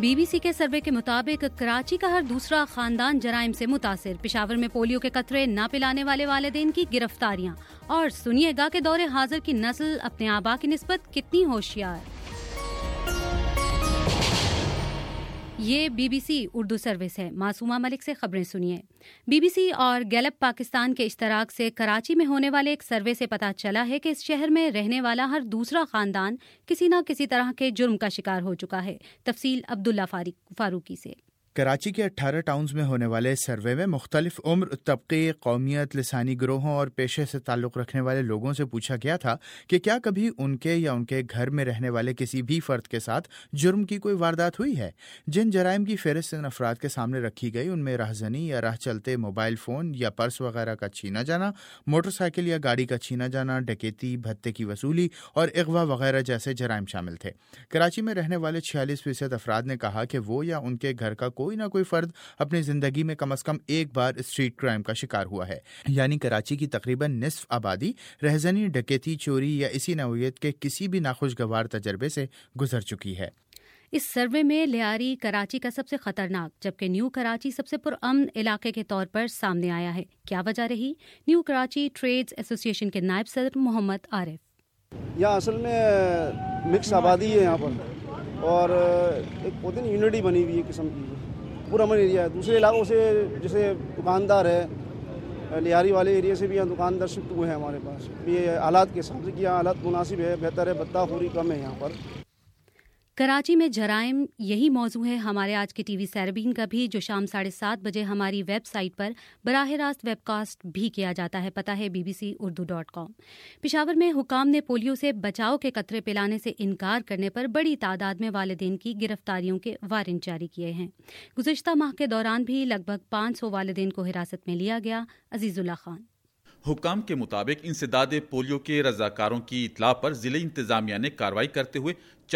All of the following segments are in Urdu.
بی بی سی کے سروے کے مطابق کراچی کا ہر دوسرا خاندان جرائم سے متاثر. پشاور میں پولیو کے قطرے نہ پلانے والے والدین کی گرفتاریاں. اور سنیے گا کہ دور حاضر کی نسل اپنے آبا کی نسبت کتنی ہوشیار. یہ B B C Urdu service ہے. معصومہ ملک سے خبریں سنیے. بی بی سی اور گیلپ پاکستان کے اشتراک سے کراچی میں ہونے والے ایک سروے سے پتہ چلا ہے کہ اس شہر میں رہنے والا ہر دوسرا خاندان کسی نہ کسی طرح کے جرم کا شکار ہو چکا ہے. تفصیل عبداللہ فاروقی سے. کراچی کے 18 ٹاؤنز میں ہونے والے سروے میں مختلف عمر، طبقے، قومیت، لسانی گروہوں اور پیشے سے تعلق رکھنے والے لوگوں سے پوچھا گیا تھا کہ کیا کبھی ان کے یا ان کے گھر میں رہنے والے کسی بھی فرد کے ساتھ جرم کی کوئی واردات ہوئی ہے. جن جرائم کی فہرست ان افراد کے سامنے رکھی گئی ان میں راہزنی یا راہ چلتے موبائل فون یا پرس وغیرہ کا چھینا جانا، موٹر سائیکل یا گاڑی کا چھینا جانا، ڈکیتی، بھتے کی وصولی اور اغوا وغیرہ جیسے جرائم شامل تھے. کراچی میں رہنے والے 46% افراد نے کہا کہ وہ یا ان کے گھر کا کوئی نہ کوئی فرد اپنی زندگی میں کم از کم ایک بار اسٹریٹ کرائم کا شکار ہوا ہے. یعنی کراچی کی تقریباً نصف آبادی رہزنی، ڈکیتی، چوری یا اسی نوعیت کے کسی بھی ناخوشگوار تجربے سے گزر چکی ہے. اس سروے میں لیاری کراچی کا سب سے خطرناک جبکہ نیو کراچی سب سے پرامن علاقے کے طور پر سامنے آیا ہے. کیا وجہ رہی؟ نیو کراچی ٹریڈز ایسوسی ایشن کے نائب صدر محمد عارف. یہاں اصل میں مکس آبادی ہے یہاں پر اور ایک پوتن یونٹی بنی ہوئی ہے قسم کی، پورا امن ایریا ہے. دوسرے علاقوں سے جیسے دکاندار ہے، لیاری والے ایریا سے بھی یہاں دکاندار شفٹ ہوئے ہیں ہمارے پاس. یہ حالات کے حساب سے کیا حالات مناسب ہے، بہتر ہے، بدہ خوری کم ہے یہاں پر. کراچی میں جرائم یہی موضوع ہے ہمارے آج کے ٹی وی سیربین کا بھی، جو شام 7:30 بجے ہماری ویب سائٹ پر براہ راست ویب کاسٹ بھی کیا جاتا ہے. پتہ ہے bbc.urdu.com. پشاور میں حکام نے پولیو سے بچاؤ کے قطرے پلانے سے انکار کرنے پر بڑی تعداد میں والدین کی گرفتاریوں کے وارنٹ جاری کیے ہیں. گزشتہ ماہ کے دوران بھی لگ بھگ 500 والدین کو حراست میں لیا گیا. عزیز اللہ خان. حکام کے مطابق انسداد پولیو کے رضاکاروں کی اطلاع پر ضلع انتظامیہ نے کارروائی کرتے ہوئے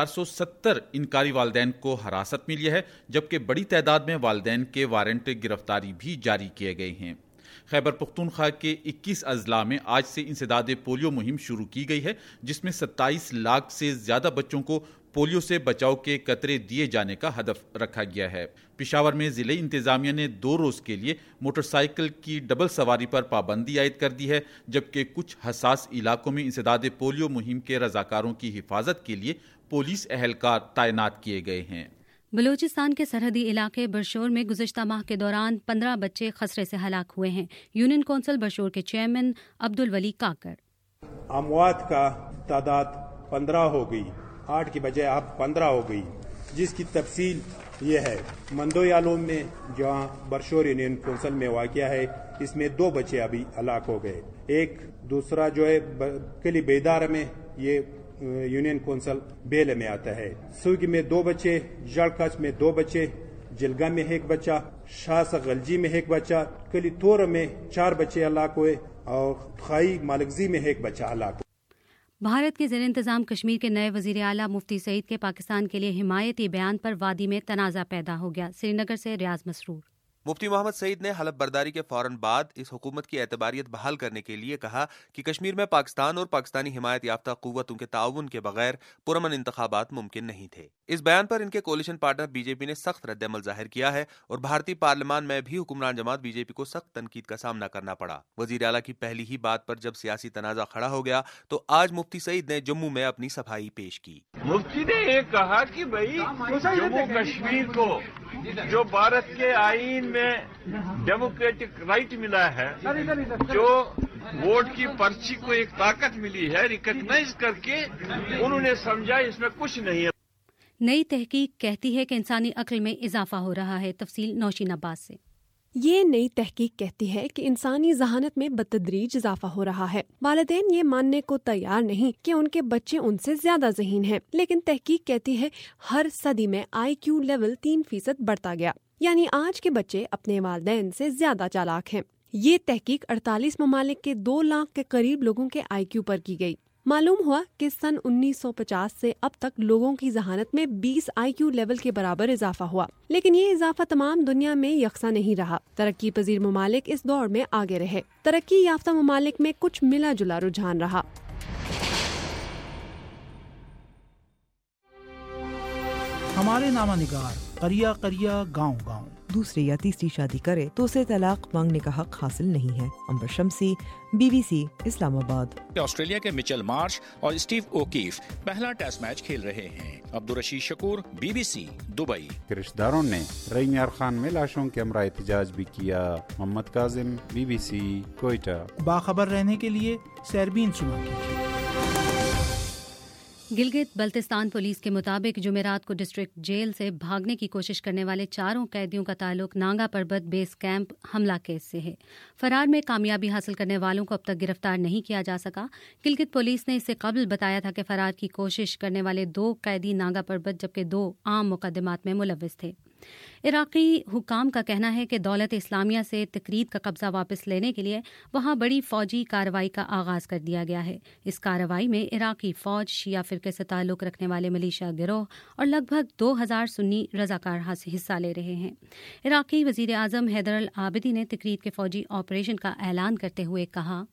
470 انکاری والدین کو حراست میں لیا ہے، جبکہ بڑی تعداد میں والدین کے وارنٹ گرفتاری بھی جاری کیے گئے ہیں. خیبر پختونخوا کے 21 اضلاع میں آج سے انسداد پولیو مہم شروع کی گئی ہے، جس میں 27 لاکھ سے زیادہ بچوں کو پولیو سے بچاؤ کے قطرے دیے جانے کا ہدف رکھا گیا ہے. پشاور میں ضلع انتظامیہ نے 2 روز کے لیے موٹر سائیکل کی ڈبل سواری پر پابندی عائد کر دی ہے، جبکہ کچھ حساس علاقوں میں انسداد پولیو مہم کے رضاکاروں کی حفاظت کے لیے پولیس اہلکار تعینات کیے گئے ہیں. بلوچستان کے سرحدی علاقے برشور میں گزشتہ ماہ کے دوران 15 بچے خسرے سے ہلاک ہوئے ہیں. یونین کونسل برشور کے چیئرمین عبدالولی کاکڑ. اموات کا تعداد 15 ہو گئی، 8 کی بجائے اب 15 ہو گئی، جس کی تفصیل یہ ہے. مندو یالوم میں جہاں برشور یونین کونسل میں واقع ہے، اس میں 2 بچے ابھی ہلاک ہو گئے. ایک دوسرا جو ہے کلی بیدار میں، یہ یونین کونسل بیلے میں آتا ہے. سوگی میں 2 بچے، جڑکچ میں 2 بچے، جلگا میں 1 بچہ، شاہ غلجی میں 1 بچہ، کلی تور میں 4 بچے ہلاک ہوئے اور خائی مالکزی میں 1 بچہ ہلاک ہوا. بھارت کے زیر انتظام کشمیر کے نئے وزیر اعلیٰ مفتی سعید کے پاکستان کے لیے حمایتی بیان پر وادی میں تنازع پیدا ہو گیا. سری نگر سے ریاض مسرور. مفتی محمد سعید نے حلف برداری کے فوراً بعد اس حکومت کی اعتباریت بحال کرنے کے لیے کہا کہ کشمیر میں پاکستان اور پاکستانی حمایت یافتہ قوتوں کے تعاون کے بغیر پرامن انتخابات ممکن نہیں تھے. اس بیان پر ان کے coalition partner B J P نے سخت رد عمل ظاہر کیا ہے اور بھارتی پارلیمان میں بھی حکمران جماعت بی جے پی کو سخت تنقید کا سامنا کرنا پڑا. وزیر اعلیٰ کی پہلی ہی بات پر جب سیاسی تنازع کھڑا ہو گیا تو آج مفتی سعید نے جموں میں اپنی صفائی پیش کی. مفتی نے یہ کہا کہ بھائی جموں کشمیر کو جو بھارت کے آئین میں ڈیموکریٹک رائٹ ملا ہے، جو ووٹ کی پرچی کو ایک طاقت ملی ہے، ریکگنائز کر کے انہوں نے سمجھا اس میں کچھ نہیں ہے. نئی تحقیق کہتی ہے کہ انسانی عقل میں اضافہ ہو رہا ہے. تفصیل نوشین عباس سے. یہ نئی تحقیق کہتی ہے کہ انسانی ذہانت میں بتدریج اضافہ ہو رہا ہے. والدین یہ ماننے کو تیار نہیں کہ ان کے بچے ان سے زیادہ ذہین ہیں، لیکن تحقیق کہتی ہے ہر صدی میں IQ لیول 3% بڑھتا گیا، یعنی آج کے بچے اپنے والدین سے زیادہ چالاک ہیں. یہ تحقیق 48 ممالک کے 2 لاکھ کے قریب لوگوں کے IQ پر کی گئی. معلوم ہوا کہ سن 1950 سے اب تک لوگوں کی ذہانت میں 20 IQ لیول کے برابر اضافہ ہوا، لیکن یہ اضافہ تمام دنیا میں یکساں نہیں رہا. ترقی پذیر ممالک اس دور میں آگے رہے، ترقی یافتہ ممالک میں کچھ ملا جلا رجحان رہا. ہمارے نامہ نگار قریہ قریہ گاؤں گاؤں. دوسری یا تیسری شادی کرے تو اسے طلاق مانگنے کا حق حاصل نہیں ہے. امبر شمسی، BBC اسلام آباد. آسٹریلیا کے مچل مارش اور اسٹیو اوکیف پہلا ٹیسٹ میچ کھیل رہے ہیں. Abdul Rashid Shakoor, BBC Dubai. رشتہ داروں نے رعیم یار خان میں لاشوں کے ہمراہ احتجاج بھی کیا. محمد کاظم، BBC کوئٹہ. باخبر رہنے کے لیے سیربین سنو کیجیے. گلگت بلتستان پولیس کے مطابق جمعرات کو ڈسٹرکٹ جیل سے بھاگنے کی کوشش کرنے والے 4 قیدیوں کا تعلق نانگا پربت بیس کیمپ حملہ کیس سے ہے. فرار میں کامیابی حاصل کرنے والوں کو اب تک گرفتار نہیں کیا جا سکا. گلگت پولیس نے اس سے قبل بتایا تھا کہ فرار کی کوشش کرنے والے 2 قیدی نانگا پربت جبکہ 2 عام مقدمات میں ملوث تھے. عراقی حکام کا کہنا ہے کہ دولت اسلامیہ سے تکریت کا قبضہ واپس لینے کے لیے وہاں بڑی فوجی کارروائی کا آغاز کر دیا گیا ہے. اس کارروائی میں عراقی فوج، شیعہ فرقے سے تعلق رکھنے والے ملیشیا گروہ اور لگ بھگ 2000 سنی رضاکار حصہ لے رہے ہیں. عراقی وزیر اعظم حیدر العابدی نے تکریت کے فوجی آپریشن کا اعلان کرتے ہوئے کہا،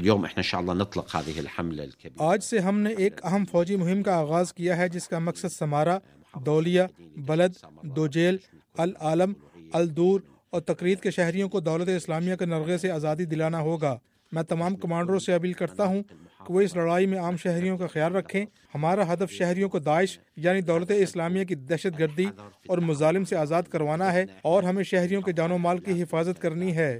آج سے ہم نے ایک اہم فوجی مہم کا آغاز کیا ہے جس کا مقصد سمارا، دولیا، بلد، دوجیل، العالم، الدور اور تقریت کے شہریوں کو دولت اسلامیہ کے نرغے سے آزادی دلانا ہوگا. میں تمام کمانڈروں سے اپیل کرتا ہوں کہ وہ اس لڑائی میں عام شہریوں کا خیال رکھیں. ہمارا ہدف شہریوں کو داعش یعنی دولت اسلامیہ کی دہشت گردی اور مظالم سے آزاد کروانا ہے اور ہمیں شہریوں کے جان و مال کی حفاظت کرنی ہے.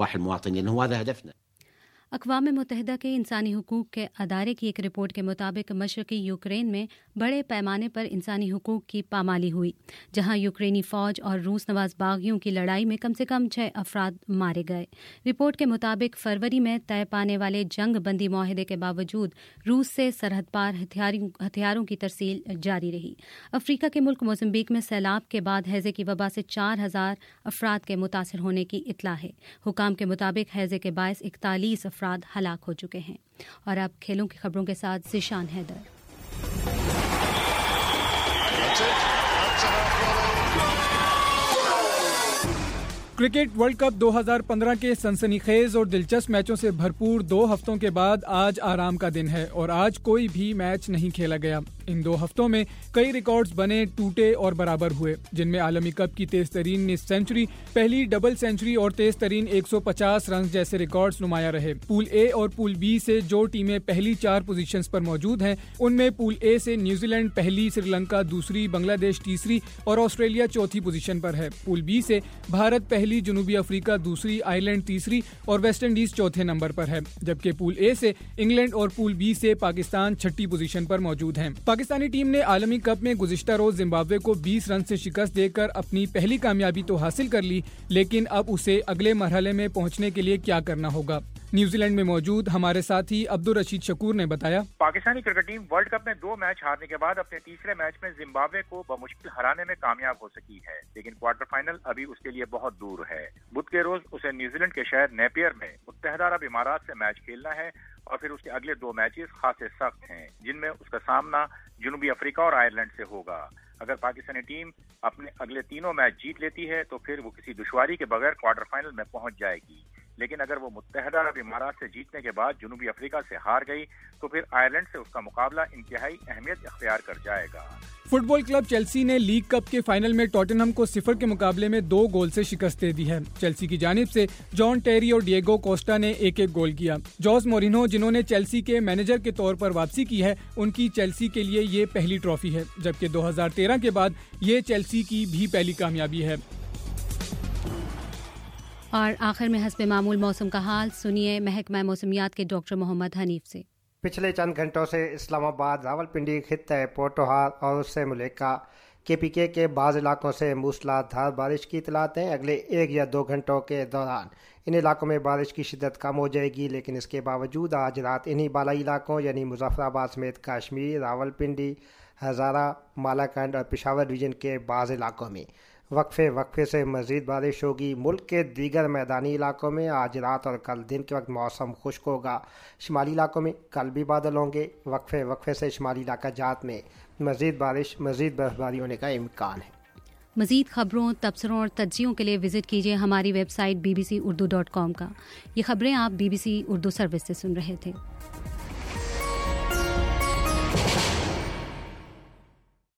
اقوام متحدہ کے انسانی حقوق کے ادارے کی ایک رپورٹ کے مطابق مشرقی یوکرین میں بڑے پیمانے پر انسانی حقوق کی پامالی ہوئی، جہاں یوکرینی فوج اور روس نواز باغیوں کی لڑائی میں کم سے کم 6 افراد مارے گئے. رپورٹ کے مطابق فروری میں طے پانے والے جنگ بندی معاہدے کے باوجود روس سے سرحد پار ہتھیاروں کی ترسیل جاری رہی. افریقہ کے ملک موزمبیق میں سیلاب کے بعد ہیضے کی وبا سے 4000 افراد کے متاثر ہونے کی اطلاع ہے. حکام کے مطابق ہیضے کے باعث 41 افراد ہلاک ہو چکے ہیں. اور اب کھیلوں کی خبروں کے ساتھ Zeeshan Haider. Cricket world cup 2015 کے سنسنی خیز اور دلچسپ میچوں سے بھرپور 2 ہفتوں کے بعد آج آرام کا دن ہے اور آج کوئی بھی میچ نہیں کھیلا گیا. ان 2 ہفتوں میں کئی ریکارڈز بنے، ٹوٹے اور برابر ہوئے، جن میں عالمی کپ کی تیز ترین نصف سینچری، پہلی ڈبل سینچری اور تیز ترین 150 رنز جیسے ریکارڈز نمایاں رہے. پول اے اور پول بی سے جو ٹیمیں پہلی 4 پوزیشنز پر موجود ہیں ان میں پول اے سے نیوزی لینڈ پہلی، سری لنکا دوسری، بنگلہ دیش تیسری اور آسٹریلیا چوتھی پوزیشن پر ہے. پول بی سے بھارت پہلی، جنوبی افریقہ دوسری، آئرلینڈ تیسری اور ویسٹ انڈیز چوتھے نمبر پر ہے، جبکہ پول اے سے انگلینڈ اور پول بی سے پاکستان چھٹی پوزیشن پر موجود ہیں. پاکستانی ٹیم نے عالمی کپ میں گزشتہ روز زمبابوے کو 20 رن سے شکست دے کر اپنی پہلی کامیابی تو حاصل کر لی، لیکن اب اسے اگلے مرحلے میں پہنچنے کے لیے کیا کرنا ہوگا. نیوزی لینڈ میں موجود ہمارے ساتھی عبدالرشید شکور نے بتایا، Pakistani cricket team world cup میں 2 میچ ہارنے کے بعد اپنے تیسرے میچ میں زمبابوے کو بمشکل ہرانے میں کامیاب ہو سکی ہے، لیکن کوارٹر فائنل ابھی اس کے لیے بہت دور ہے. بدھ کے روز اسے نیوزی لینڈ کے شہر نیپیئر میں متحدہ عرب امارات سے میچ کھیلنا ہے اور پھر اس کے اگلے 2 میچز خاصے سخت ہیں، جن میں اس کا سامنا جنوبی افریقہ اور آئرلینڈ سے ہوگا. اگر پاکستانی ٹیم اپنے اگلے 3 میچ جیت لیتی ہے تو پھر وہ کسی دشواری کے بغیر کوارٹر فائنل میں پہنچ جائے گی، لیکن اگر وہ متحدہ عرب امارات سے جیتنے کے بعد جنوبی افریقہ سے ہار گئی تو پھر آئرلینڈ سے اس کا مقابلہ انتہائی اہمیت اختیار کر جائے گا. فٹ بال کلب چیلسی نے لیگ کپ کے فائنل میں ٹوٹنہم کو 0 کے مقابلے میں 2 گول سے شکست دے دی ہے. چیلسی کی جانب سے جان ٹیری اور ڈیگو کوسٹا نے 1-1 گول کیا. جوز مورینہو جنہوں نے چیلسی کے مینیجر کے طور پر واپسی کی ہے، ان کی چیلسی کے لیے یہ پہلی ٹرافی ہے، جبکہ 2013 کے بعد یہ چیلسی کی بھی پہلی کامیابی ہے. اور آخر میں حسب معمول موسم کا حال سنیے محکمہ موسمیات کے ڈاکٹر محمد حنیف سے. پچھلے چند گھنٹوں سے اسلام آباد، راولپنڈی، خطہ پوٹوہار اور اس سے ملیکا KPK کے بعض علاقوں سے موسلا دھار بارش کی اطلاعات ہیں. اگلے 1 یا 2 گھنٹوں کے دوران ان علاقوں میں بارش کی شدت کم ہو جائے گی، لیکن اس کے باوجود آج رات انہی بالائی علاقوں یعنی مظفر آباد سمیت کشمیر، راولپنڈی، ہزارہ، مالاکنڈ اور پشاور ریجن کے بعض علاقوں میں وقفے سے مزید بارش ہوگی. ملک کے دیگر میدانی علاقوں میں آج رات اور کل دن کے وقت موسم خشک ہوگا. شمالی علاقوں میں کل بھی بادل ہوں گے. وقفے سے شمالی علاقہ جات میں مزید بارش، مزید برفباری ہونے کا امکان ہے. مزید خبروں، تبصروں اور تجزیوں کے لیے وزٹ کیجیے ہماری ویب سائٹ bbcurdu.com کا. یہ خبریں آپ BBC اردو سروس سے سن رہے تھے.